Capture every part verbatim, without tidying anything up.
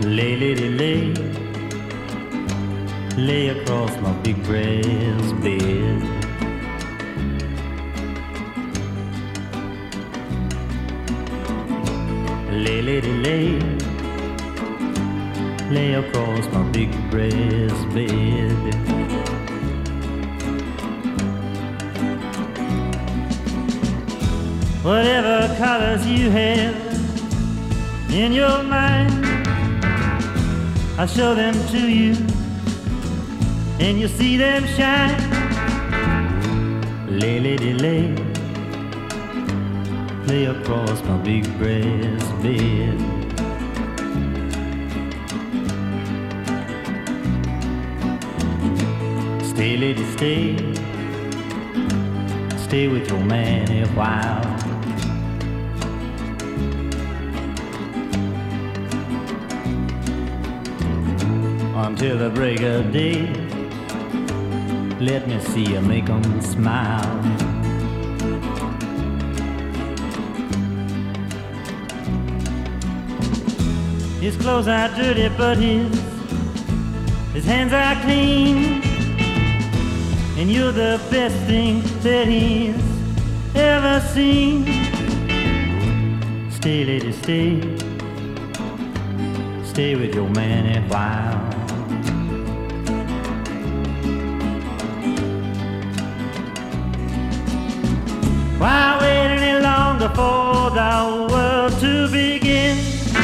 Lay, lady, lay, lay across my big brass bed. Lay, lady, lay, lay across my big brass bed. Whatever colors you have in your mind, I'll show them to you, and you'll see them shine. Lay, lady, lay, lay across my big brass bed. Stay, lady, stay, stay with your man a while. Until the break of day, let me see you make 'em smile. His clothes are dirty, but his his hands are clean, and you're the best thing that he's ever seen. Stay, lady, stay, stay with your man a while. Why wait any longer for the world to begin?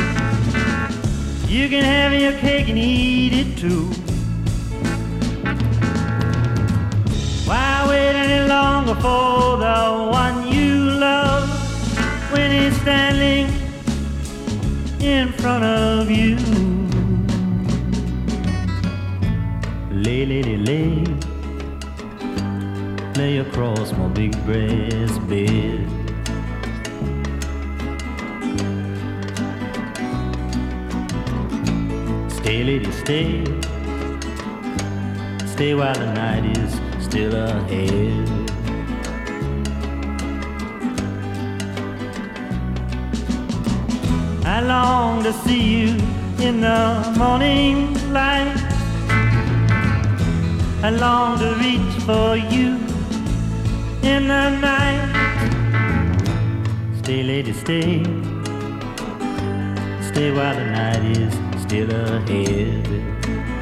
You can have your cake and eat it too. Why wait any longer for the one you love when he's standing in front of you? Lay, lady, lay, lay across my big brass bed. Stay, lady, stay, stay while the night is still ahead. I long to see you in the morning light. I long to reach for you in the night. Stay, lady, stay, stay while the night is still ahead.